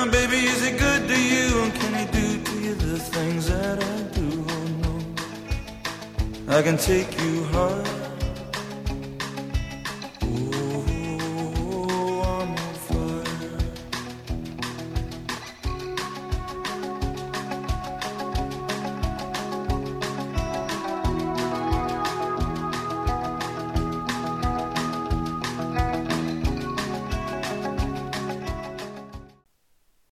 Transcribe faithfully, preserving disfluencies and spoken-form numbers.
baby, is he good to you? And can he do to you the things that I do? Oh no, I can take you hard